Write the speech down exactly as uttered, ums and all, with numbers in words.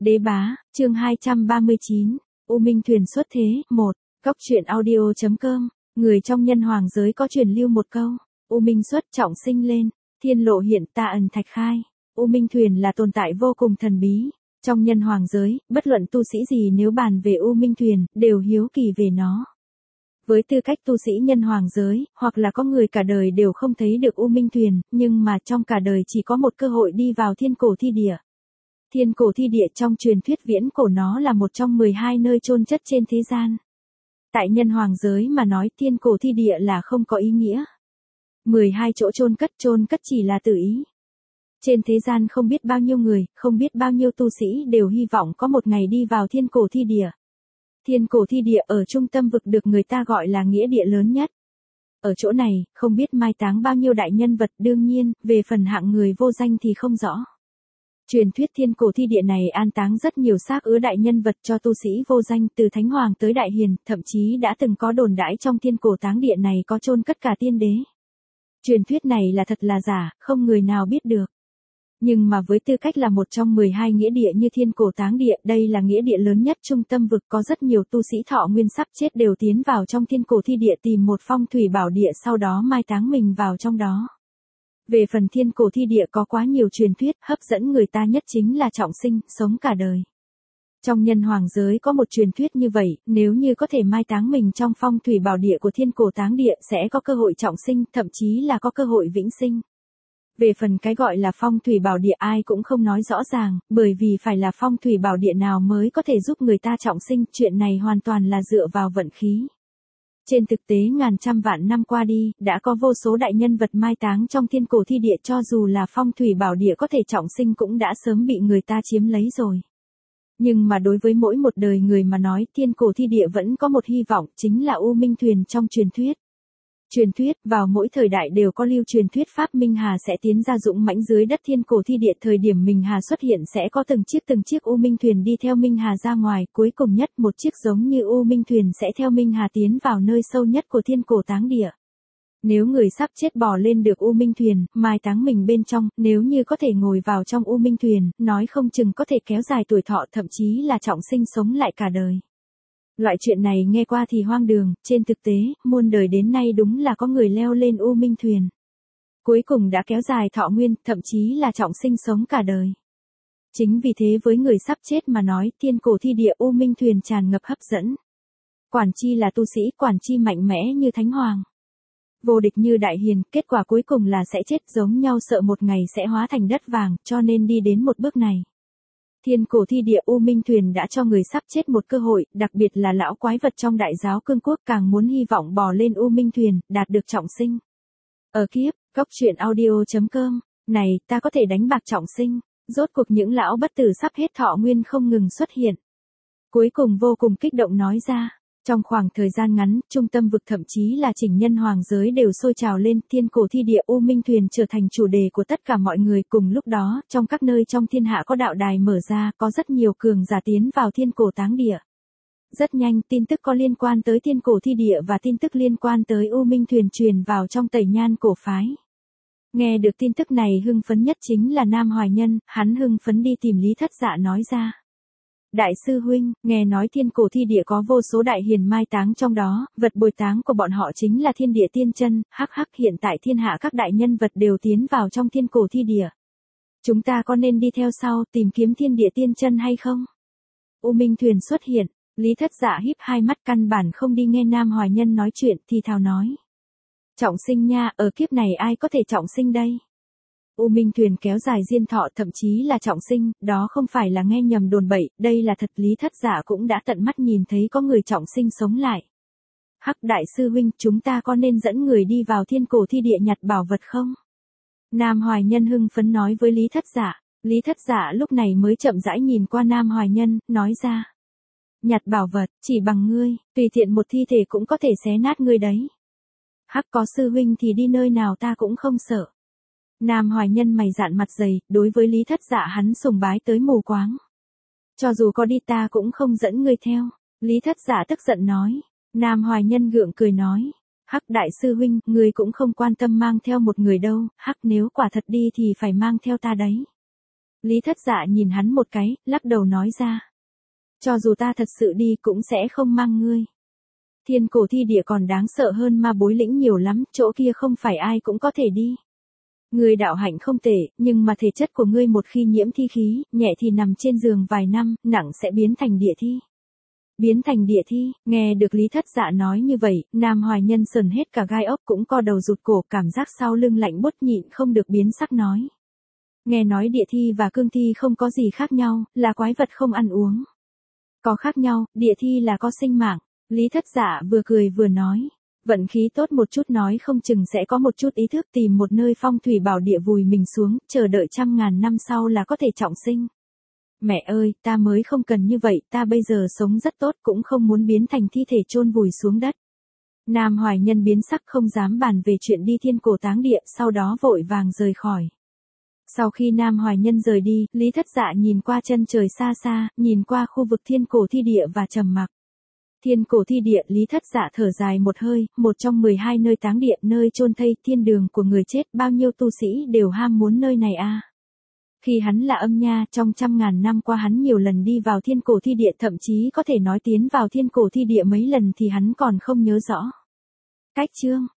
Đế bá, chương hai trăm ba mươi chín, U Minh thuyền xuất thế, một, Góc truyện audio chấm com, người trong nhân hoàng giới có truyền lưu một câu, U Minh xuất trọng sinh lên, thiên lộ hiện ta ẩn thạch khai, U Minh thuyền là tồn tại vô cùng thần bí, trong nhân hoàng giới, bất luận tu sĩ gì nếu bàn về U Minh thuyền, đều hiếu kỳ về nó. Với tư cách tu sĩ nhân hoàng giới, hoặc là có người cả đời đều không thấy được U Minh thuyền, nhưng mà trong cả đời chỉ có một cơ hội đi vào thiên cổ thi địa. Thiên cổ thi địa trong truyền thuyết viễn cổ nó là một trong mười hai nơi chôn chất trên thế gian. Tại nhân hoàng giới mà nói thiên cổ thi địa là không có ý nghĩa. mười hai chỗ chôn cất chôn cất chỉ là tự ý. Trên thế gian không biết bao nhiêu người, không biết bao nhiêu tu sĩ đều hy vọng có một ngày đi vào thiên cổ thi địa. Thiên cổ thi địa ở trung tâm vực được người ta gọi là nghĩa địa lớn nhất. Ở chỗ này, không biết mai táng bao nhiêu đại nhân vật, đương nhiên, về phần hạng người vô danh thì không rõ. Truyền thuyết thiên cổ thi địa này an táng rất nhiều xác ứa đại nhân vật cho tu sĩ vô danh từ thánh hoàng tới đại hiền, thậm chí đã từng có đồn đãi trong thiên cổ táng địa này có chôn cất cả tiên đế. Truyền thuyết này là thật là giả, không người nào biết được. Nhưng mà với tư cách là một trong mười hai nghĩa địa như thiên cổ táng địa, đây là nghĩa địa lớn nhất trung tâm vực, có rất nhiều tu sĩ thọ nguyên sắp chết đều tiến vào trong thiên cổ thi địa tìm một phong thủy bảo địa sau đó mai táng mình vào trong đó. Về phần thiên cổ thi địa có quá nhiều truyền thuyết, hấp dẫn người ta nhất chính là trọng sinh, sống cả đời. Trong nhân hoàng giới có một truyền thuyết như vậy, nếu như có thể mai táng mình trong phong thủy bảo địa của thiên cổ táng địa sẽ có cơ hội trọng sinh, thậm chí là có cơ hội vĩnh sinh. Về phần cái gọi là phong thủy bảo địa ai cũng không nói rõ ràng, bởi vì phải là phong thủy bảo địa nào mới có thể giúp người ta trọng sinh, chuyện này hoàn toàn là dựa vào vận khí. Trên thực tế ngàn trăm vạn năm qua đi, đã có vô số đại nhân vật mai táng trong thiên cổ thi địa, cho dù là phong thủy bảo địa có thể trọng sinh cũng đã sớm bị người ta chiếm lấy rồi. Nhưng mà đối với mỗi một đời người mà nói, thiên cổ thi địa vẫn có một hy vọng, chính là U Minh thuyền trong truyền thuyết. Truyền thuyết, vào mỗi thời đại đều có lưu truyền thuyết pháp Minh Hà sẽ tiến ra dũng mãnh dưới đất thiên cổ thi địa, thời điểm Minh Hà xuất hiện sẽ có từng chiếc từng chiếc U Minh thuyền đi theo Minh Hà ra ngoài, cuối cùng nhất một chiếc giống như U Minh thuyền sẽ theo Minh Hà tiến vào nơi sâu nhất của thiên cổ táng địa. Nếu người sắp chết bò lên được U Minh thuyền, mai táng mình bên trong, nếu như có thể ngồi vào trong U Minh thuyền, nói không chừng có thể kéo dài tuổi thọ, thậm chí là trọng sinh sống lại cả đời. Loại chuyện này nghe qua thì hoang đường, trên thực tế, muôn đời đến nay đúng là có người leo lên U Minh thuyền. Cuối cùng đã kéo dài thọ nguyên, thậm chí là trọng sinh sống cả đời. Chính vì thế với người sắp chết mà nói, thiên cổ thi địa U Minh thuyền tràn ngập hấp dẫn. Quản chi là tu sĩ, quản chi mạnh mẽ như thánh hoàng. Vô địch như đại hiền, kết quả cuối cùng là sẽ chết giống nhau, sợ một ngày sẽ hóa thành đất vàng, cho nên đi đến một bước này. Thiên cổ thi địa U Minh thuyền đã cho người sắp chết một cơ hội, đặc biệt là lão quái vật trong đại giáo cương quốc càng muốn hy vọng bò lên U Minh thuyền, đạt được trọng sinh. Ở kiếp, Góc truyện audio chấm com, này, ta có thể đánh bạc trọng sinh, rốt cuộc những lão bất tử sắp hết thọ nguyên không ngừng xuất hiện. Cuối cùng vô cùng kích động nói ra. Trong khoảng thời gian ngắn, trung tâm vực thậm chí là chỉnh nhân hoàng giới đều sôi trào lên, thiên cổ thi địa U Minh thuyền trở thành chủ đề của tất cả mọi người. Cùng lúc đó, trong các nơi trong thiên hạ có đạo đài mở ra, có rất nhiều cường giả tiến vào thiên cổ táng địa. Rất nhanh, tin tức có liên quan tới thiên cổ thi địa và tin tức liên quan tới U Minh thuyền truyền vào trong Tẩy Nhan cổ phái. Nghe được tin tức này hưng phấn nhất chính là Nam Hoài Nhân, hắn hưng phấn đi tìm Lý Thất Dạ nói ra. Đại sư huynh, nghe nói thiên cổ thi địa có vô số đại hiền mai táng trong đó, vật bồi táng của bọn họ chính là thiên địa tiên chân, hắc hắc, hiện tại thiên hạ các đại nhân vật đều tiến vào trong thiên cổ thi địa. Chúng ta có nên đi theo sau tìm kiếm thiên địa tiên chân hay không? U Minh thuyền xuất hiện, Lý Thất Dạ híp hai mắt căn bản không đi nghe Nam Hoài Nhân nói chuyện thì thào nói. Trọng sinh nha, ở kiếp này ai có thể trọng sinh đây? U Minh thuyền kéo dài diên thọ, thậm chí là trọng sinh, đó không phải là nghe nhầm đồn bậy, đây là thật. Lý Thất Dạ cũng đã tận mắt nhìn thấy có người trọng sinh sống lại. Hắc đại sư huynh, chúng ta có nên dẫn người đi vào thiên cổ thi địa nhặt bảo vật không? Nam Hoài Nhân hưng phấn nói với Lý Thất Dạ. Lý Thất Dạ lúc này mới chậm rãi nhìn qua Nam Hoài Nhân, nói ra. Nhặt bảo vật, chỉ bằng ngươi, tùy tiện một thi thể cũng có thể xé nát ngươi đấy. Hắc có sư huynh thì đi nơi nào ta cũng không sợ. Nam Hoài Nhân mày dạn mặt dày, đối với Lý Thất Dạ hắn sùng bái tới mù quáng. Cho dù có đi ta cũng không dẫn ngươi theo. Lý Thất Dạ tức giận nói. Nam Hoài Nhân gượng cười nói. Hắc đại sư huynh, ngươi cũng không quan tâm mang theo một người đâu, hắc nếu quả thật đi thì phải mang theo ta đấy. Lý Thất Dạ nhìn hắn một cái, lắc đầu nói ra. Cho dù ta thật sự đi cũng sẽ không mang ngươi. Thiên cổ thi địa còn đáng sợ hơn ma bối lĩnh nhiều lắm, chỗ kia không phải ai cũng có thể đi. Ngươi đạo hạnh không tệ, nhưng mà thể chất của ngươi một khi nhiễm thi khí, nhẹ thì nằm trên giường vài năm, nặng sẽ biến thành địa thi. Biến thành địa thi, nghe được Lý Thất Dạ nói như vậy, Nam Hoài Nhân sờn hết cả gai ốc cũng co đầu rụt cổ, cảm giác sau lưng lạnh buốt nhịn không được biến sắc nói. Nghe nói địa thi và cương thi không có gì khác nhau, là quái vật không ăn uống. Có khác nhau, địa thi là có sinh mạng. Lý Thất Dạ vừa cười vừa nói. Vận khí tốt một chút nói không chừng sẽ có một chút ý thức tìm một nơi phong thủy bảo địa vùi mình xuống, chờ đợi trăm ngàn năm sau là có thể trọng sinh. Mẹ ơi, ta mới không cần như vậy, ta bây giờ sống rất tốt cũng không muốn biến thành thi thể chôn vùi xuống đất. Nam Hoài Nhân biến sắc không dám bàn về chuyện đi thiên cổ táng địa, sau đó vội vàng rời khỏi. Sau khi Nam Hoài Nhân rời đi, Lý Thất Dạ nhìn qua chân trời xa xa, nhìn qua khu vực thiên cổ thi địa và trầm mặc. Thiên cổ thi địa, Lý Thất Dạ thở dài một hơi, một trong mười hai nơi táng địa, nơi chôn thây, thiên đường của người chết, bao nhiêu tu sĩ đều ham muốn nơi này a. À. Khi hắn là âm nha, trong trăm ngàn năm qua hắn nhiều lần đi vào thiên cổ thi địa, thậm chí có thể nói tiến vào thiên cổ thi địa mấy lần thì hắn còn không nhớ rõ. Cách chương